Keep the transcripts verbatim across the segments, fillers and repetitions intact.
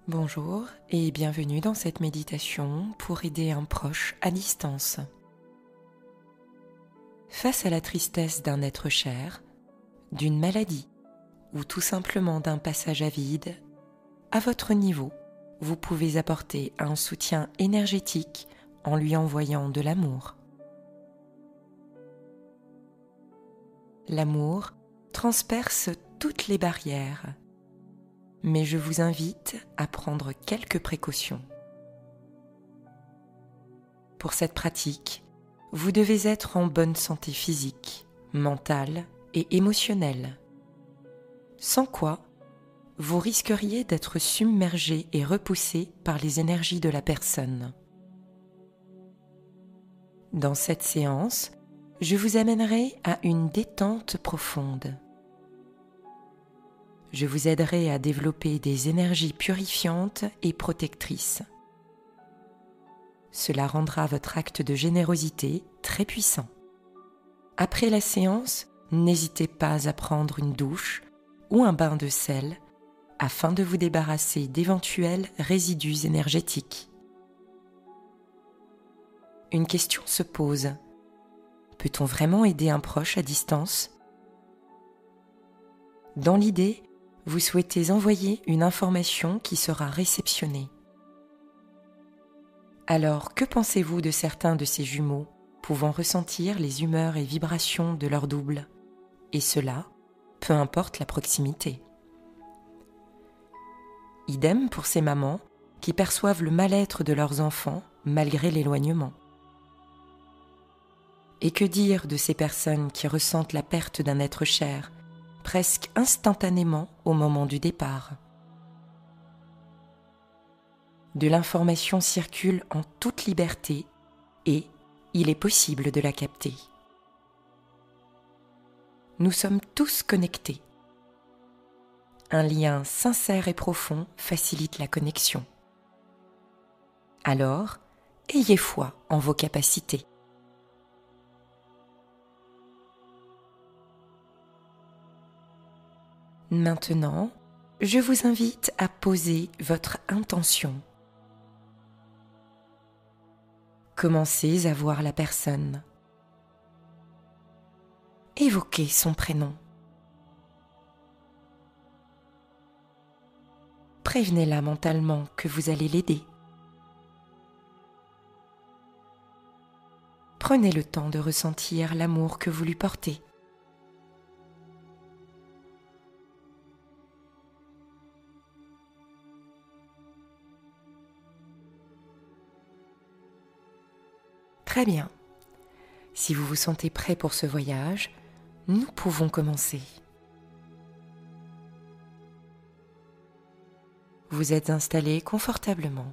Bonjour et bienvenue dans cette méditation pour aider un proche à distance. Face à la tristesse d'un être cher, d'une maladie ou tout simplement d'un passage à vide, à votre niveau, vous pouvez apporter un soutien énergétique en lui envoyant de l'amour. L'amour transperce toutes les barrières, mais je vous invite à prendre quelques précautions. Pour cette pratique, vous devez être en bonne santé physique, mentale et émotionnelle, sans quoi vous risqueriez d'être submergé et repoussé par les énergies de la personne. Dans cette séance, je vous amènerai à une détente profonde. Je vous aiderai à développer des énergies purifiantes et protectrices. Cela rendra votre acte de générosité très puissant. Après la séance, n'hésitez pas à prendre une douche ou un bain de sel afin de vous débarrasser d'éventuels résidus énergétiques. Une question se pose. Peut-on vraiment aider un proche à distance ? Dans l'idée, vous souhaitez envoyer une information qui sera réceptionnée. Alors, que pensez-vous de certains de ces jumeaux pouvant ressentir les humeurs et vibrations de leur double, et cela, peu importe la proximité. Idem pour ces mamans qui perçoivent le mal-être de leurs enfants malgré l'éloignement. Et que dire de ces personnes qui ressentent la perte d'un être cher presque instantanément au moment du départ. De l'information circule en toute liberté et il est possible de la capter. Nous sommes tous connectés. Un lien sincère et profond facilite la connexion. Alors, ayez foi en vos capacités. Maintenant, je vous invite à poser votre intention. Commencez à voir la personne. Évoquez son prénom. Prévenez-la mentalement que vous allez l'aider. Prenez le temps de ressentir l'amour que vous lui portez. Très bien. Si vous vous sentez prêt pour ce voyage, nous pouvons commencer. Vous êtes installé confortablement.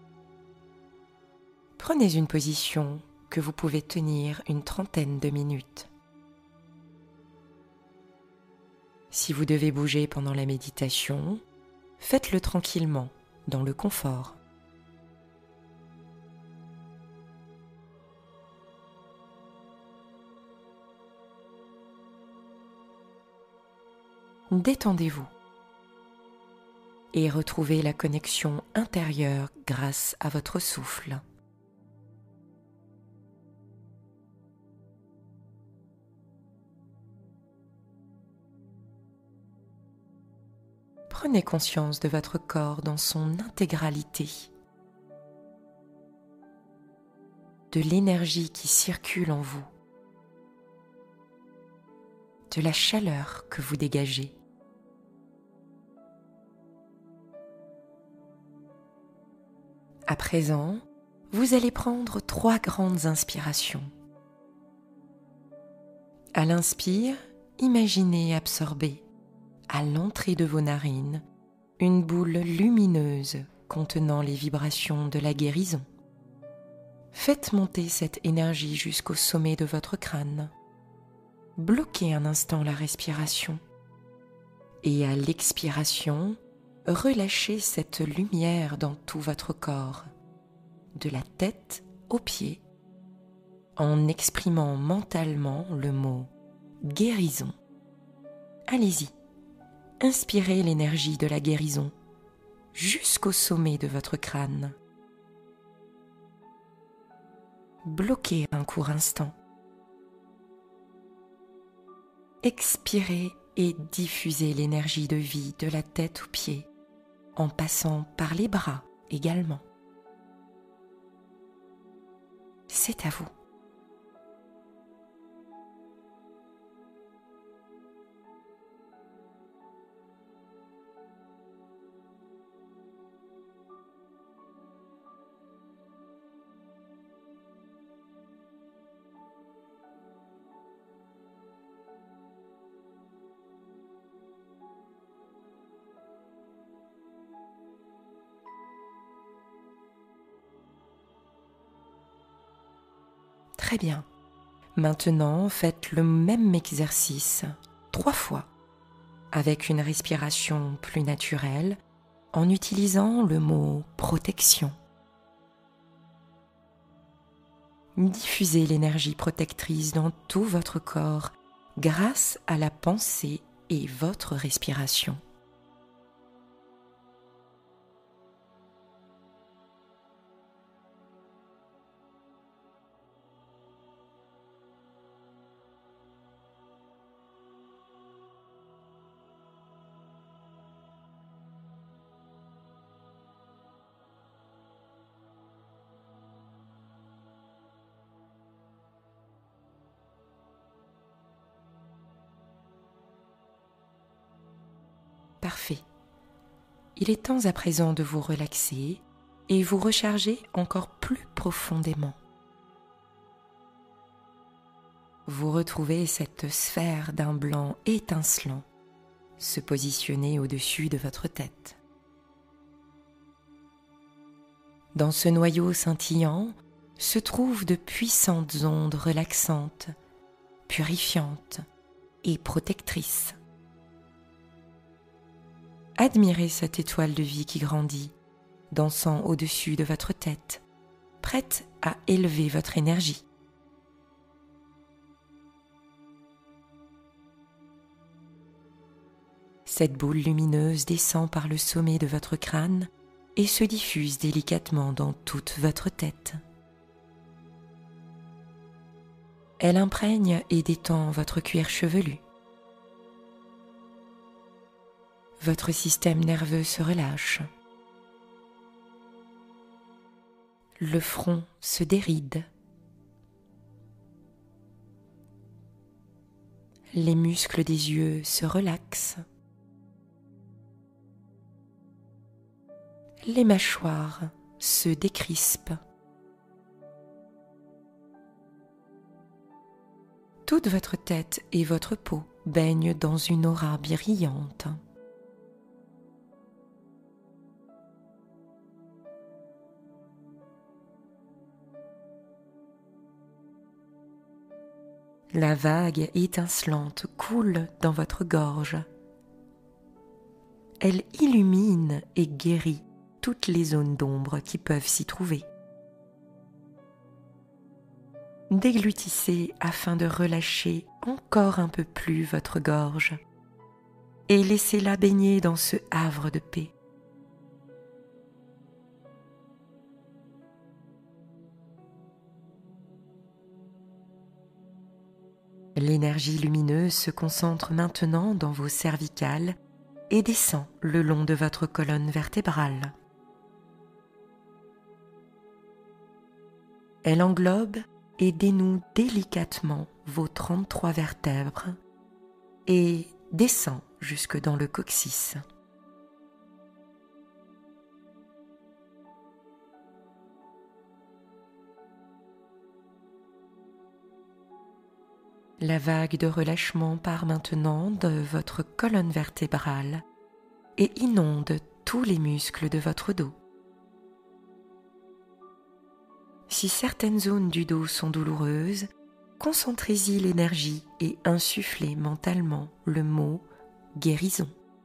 Prenez une position que vous pouvez tenir une trentaine de minutes. Si vous devez bouger pendant la méditation, faites-le tranquillement, dans le confort. Détendez-vous et retrouvez la connexion intérieure grâce à votre souffle. Prenez conscience de votre corps dans son intégralité, de l'énergie qui circule en vous, de la chaleur que vous dégagez. À présent, vous allez prendre trois grandes inspirations. À l'inspire, imaginez absorber, à l'entrée de vos narines, une boule lumineuse contenant les vibrations de la guérison. Faites monter cette énergie jusqu'au sommet de votre crâne. Bloquez un instant la respiration et à l'expiration, relâchez cette lumière dans tout votre corps, de la tête aux pieds, en exprimant mentalement le mot « guérison ». Allez-y, inspirez l'énergie de la guérison jusqu'au sommet de votre crâne. Bloquez un court instant. Expirez et diffusez l'énergie de vie de la tête aux pieds, en passant par les bras également. C'est à vous. Très bien. Maintenant, faites le même exercice trois fois, avec une respiration plus naturelle, en utilisant le mot protection. Diffusez l'énergie protectrice dans tout votre corps grâce à la pensée et votre respiration. Parfait. Il est temps à présent de vous relaxer et vous recharger encore plus profondément. Vous retrouvez cette sphère d'un blanc étincelant se positionner au-dessus de votre tête. Dans ce noyau scintillant se trouvent de puissantes ondes relaxantes, purifiantes et protectrices. Admirez cette étoile de vie qui grandit, dansant au-dessus de votre tête, prête à élever votre énergie. Cette boule lumineuse descend par le sommet de votre crâne et se diffuse délicatement dans toute votre tête. Elle imprègne et détend votre cuir chevelu. Votre système nerveux se relâche. Le front se déride. Les muscles des yeux se relaxent. Les mâchoires se décrispent. Toute votre tête et votre peau baignent dans une aura brillante. La vague étincelante coule dans votre gorge. Elle illumine et guérit toutes les zones d'ombre qui peuvent s'y trouver. Déglutissez afin de relâcher encore un peu plus votre gorge et laissez-la baigner dans ce havre de paix. L'énergie lumineuse se concentre maintenant dans vos cervicales et descend le long de votre colonne vertébrale. Elle englobe et dénoue délicatement vos trente-trois vertèbres et descend jusque dans le coccyx. La vague de relâchement part maintenant de votre colonne vertébrale et inonde tous les muscles de votre dos. Si certaines zones du dos sont douloureuses, concentrez-y l'énergie et insufflez mentalement le mot « guérison ».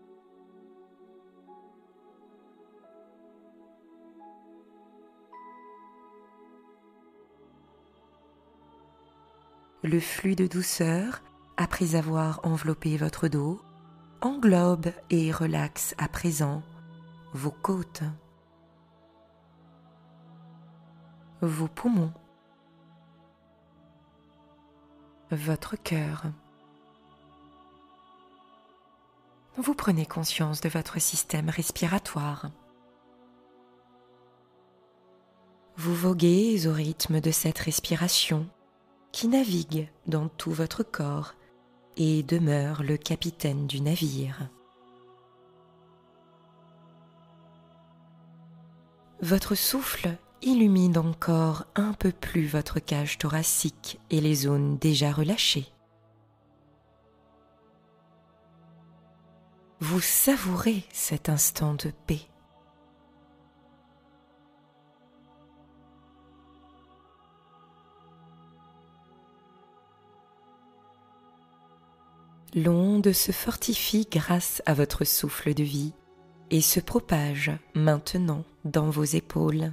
Le flux de douceur, après avoir enveloppé votre dos, englobe et relaxe à présent vos côtes, vos poumons, votre cœur. Vous prenez conscience de votre système respiratoire. Vous voguez au rythme de cette respiration qui navigue dans tout votre corps et demeure le capitaine du navire. Votre souffle illumine encore un peu plus votre cage thoracique et les zones déjà relâchées. Vous savourez cet instant de paix. L'onde se fortifie grâce à votre souffle de vie et se propage maintenant dans vos épaules.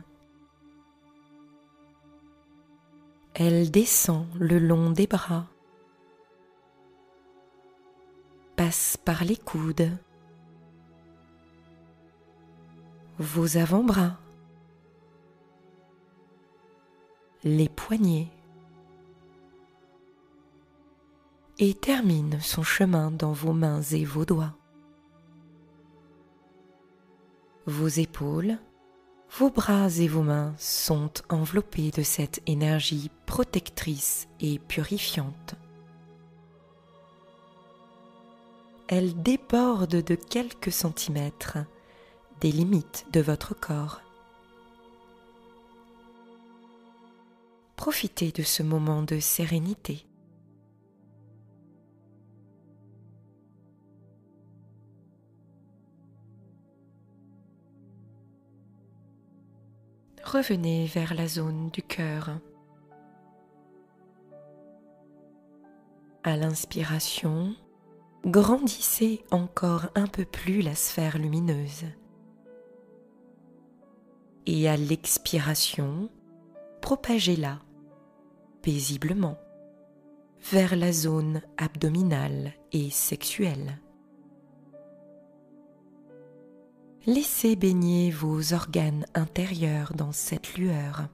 Elle descend le long des bras, passe par les coudes, vos avant-bras, les poignets et termine son chemin dans vos mains et vos doigts. Vos épaules, vos bras et vos mains sont enveloppés de cette énergie protectrice et purifiante. Elle déborde de quelques centimètres des limites de votre corps. Profitez de ce moment de sérénité. Revenez vers la zone du cœur. À l'inspiration, grandissez encore un peu plus la sphère lumineuse. Et à l'expiration, propagez-la paisiblement vers la zone abdominale et sexuelle. Laissez baigner vos organes intérieurs dans cette lueur.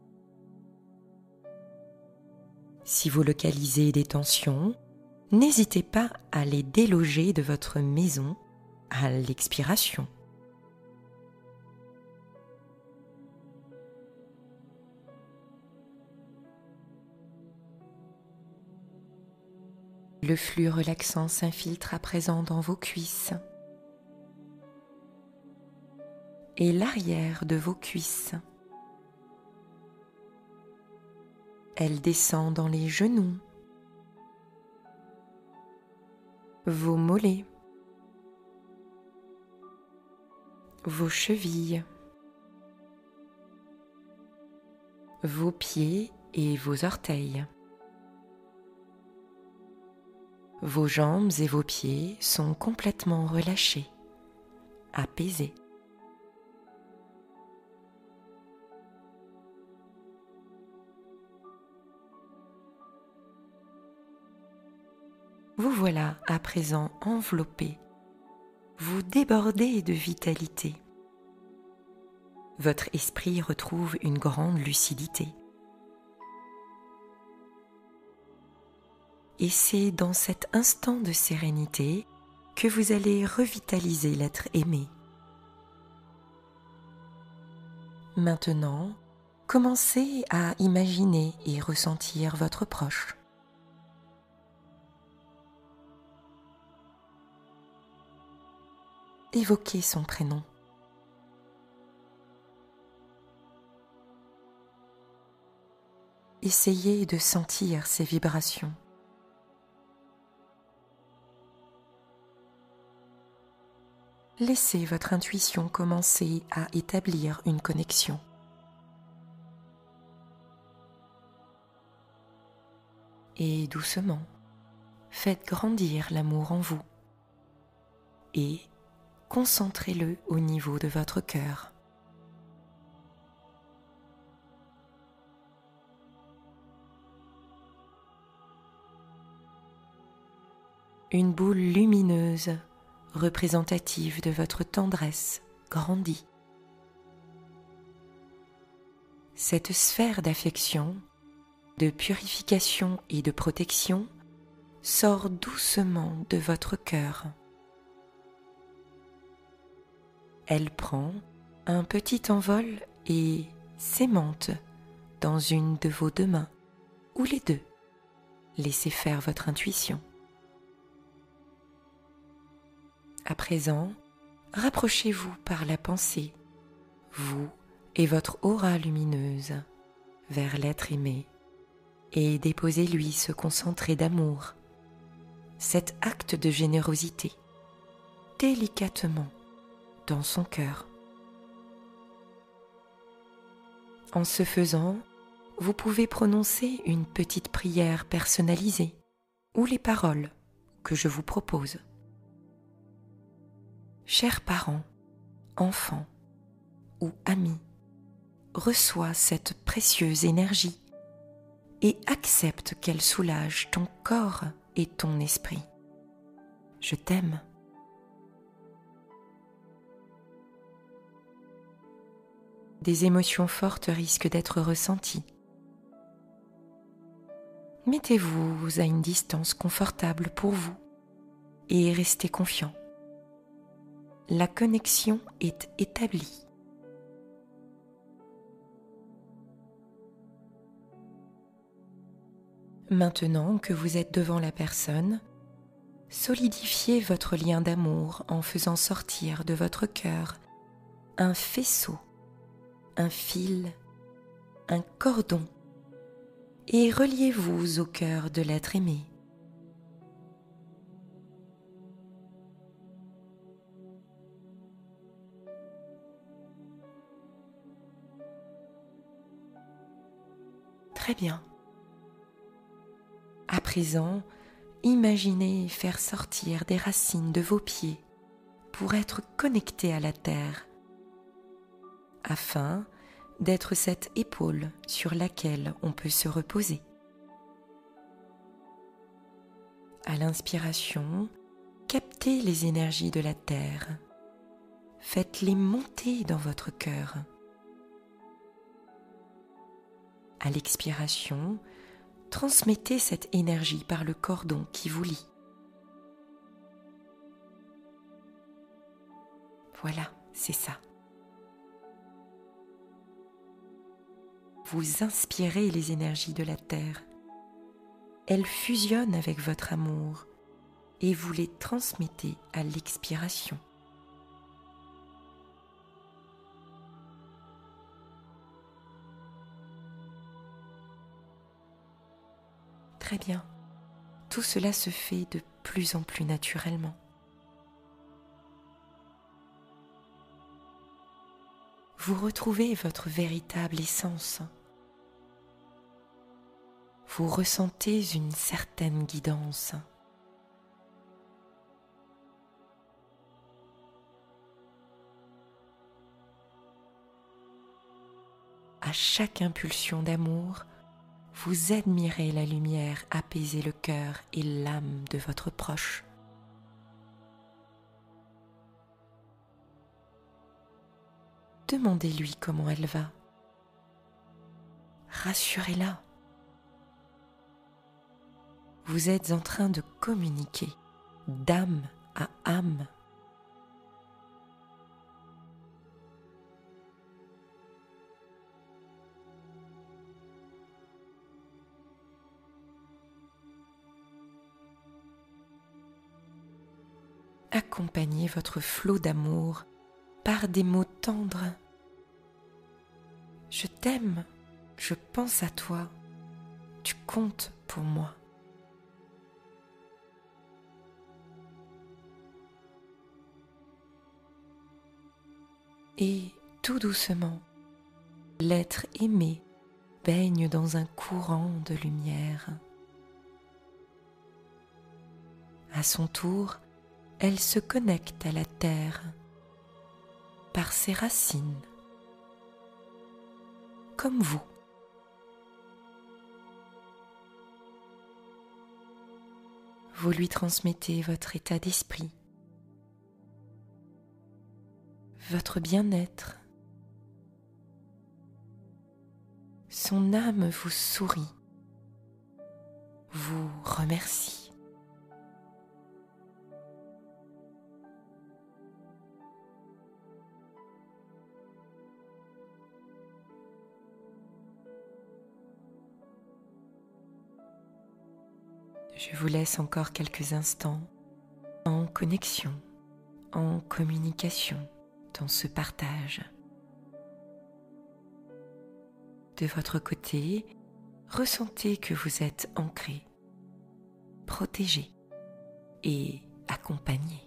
Si vous localisez des tensions, n'hésitez pas à les déloger de votre maison à l'expiration. Le flux relaxant s'infiltre à présent dans vos cuisses et l'arrière de vos cuisses. Elle descend dans les genoux, vos mollets, vos chevilles, vos pieds et vos orteils. Vos jambes et vos pieds sont complètement relâchés, apaisés. Vous voilà à présent enveloppé, vous débordez de vitalité. Votre esprit retrouve une grande lucidité. Et c'est dans cet instant de sérénité que vous allez revitaliser l'être aimé. Maintenant, commencez à imaginer et ressentir votre proche. Évoquez son prénom. Essayez de sentir ses vibrations. Laissez votre intuition commencer à établir une connexion. Et doucement, faites grandir l'amour en vous et concentrez-le au niveau de votre cœur. Une boule lumineuse représentative de votre tendresse grandit. Cette sphère d'affection, de purification et de protection sort doucement de votre cœur. Elle prend un petit envol et s'aimante dans une de vos deux mains, ou les deux. Laissez faire votre intuition. À présent, rapprochez-vous par la pensée, vous et votre aura lumineuse, vers l'être aimé, et déposez-lui ce concentré d'amour, cet acte de générosité, délicatement dans son cœur. En ce faisant, vous pouvez prononcer une petite prière personnalisée ou les paroles que je vous propose. Chers parents, enfants ou amis, reçois cette précieuse énergie et accepte qu'elle soulage ton corps et ton esprit. Je t'aime. Des émotions fortes risquent d'être ressenties. Mettez-vous à une distance confortable pour vous et restez confiant. La connexion est établie. Maintenant que vous êtes devant la personne, solidifiez votre lien d'amour en faisant sortir de votre cœur un faisceau, un fil, un cordon et reliez-vous au cœur de l'être aimé. Très bien. À présent, imaginez faire sortir des racines de vos pieds pour être connecté à la terre, afin d'être cette épaule sur laquelle on peut se reposer. À l'inspiration, captez les énergies de la terre, faites-les monter dans votre cœur. À l'expiration, transmettez cette énergie par le cordon qui vous lie. Voilà, c'est ça. Vous inspirez les énergies de la terre. Elles fusionnent avec votre amour et vous les transmettez à l'expiration. Très bien. Tout cela se fait de plus en plus naturellement. Vous retrouvez votre véritable essence. Vous ressentez une certaine guidance. À chaque impulsion d'amour, vous admirez la lumière apaiser le cœur et l'âme de votre proche. Demandez-lui comment elle va. Rassurez-la. Vous êtes en train de communiquer d'âme à âme. Accompagnez votre flot d'amour par des mots tendres. Je t'aime, je pense à toi, tu comptes pour moi. Et tout doucement, l'être aimé baigne dans un courant de lumière. À son tour, elle se connecte à la terre par ses racines, comme vous. Vous lui transmettez votre état d'esprit. votre bien-être. Son âme vous sourit, vous remercie. Je vous laisse encore quelques instants en connexion, en communication dans ce partage. De votre côté, ressentez que vous êtes ancré, protégé et accompagné.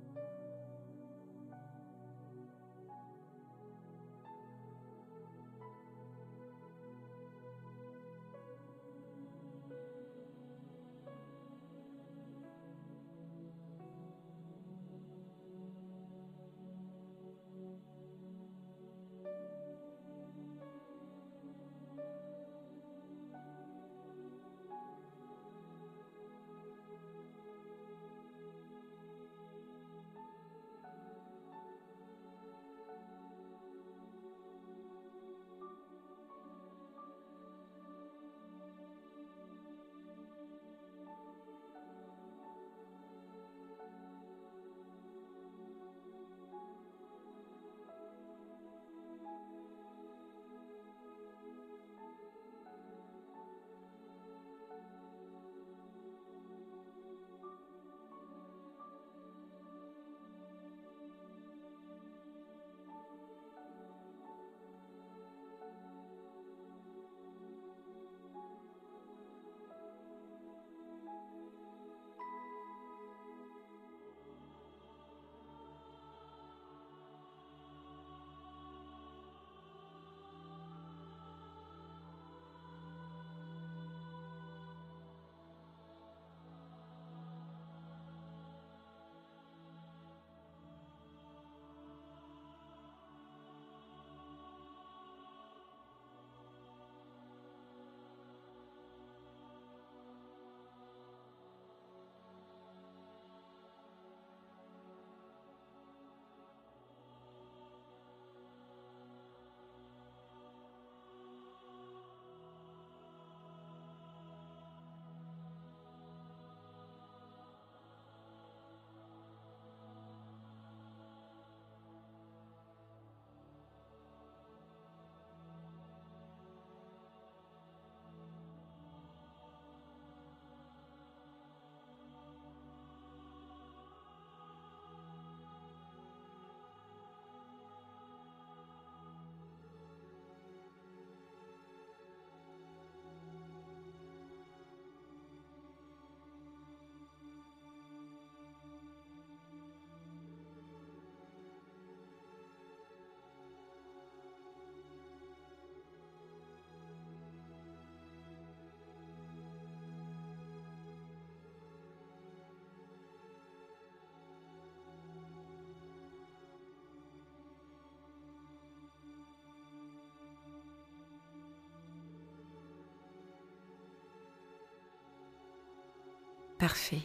Parfait.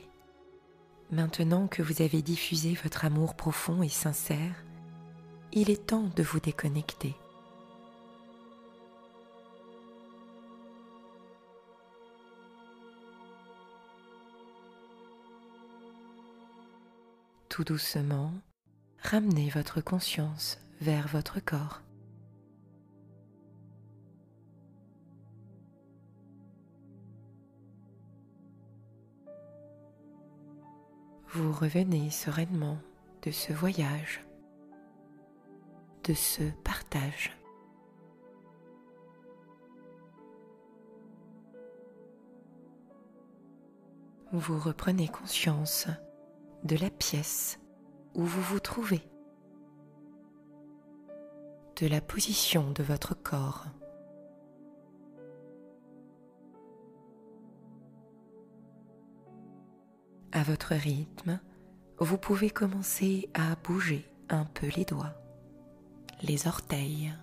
Maintenant que vous avez diffusé votre amour profond et sincère, il est temps de vous déconnecter. Tout doucement, ramenez votre conscience vers votre corps. Vous revenez sereinement de ce voyage, de ce partage. Vous reprenez conscience de la pièce où vous vous trouvez, de la position de votre corps. À votre rythme, vous pouvez commencer à bouger un peu les doigts, les orteils.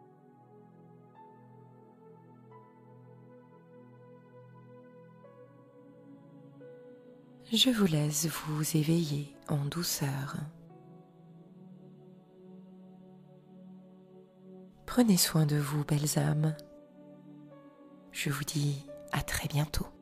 Je vous laisse vous éveiller en douceur. Prenez soin de vous, belles âmes. Je vous dis à très bientôt.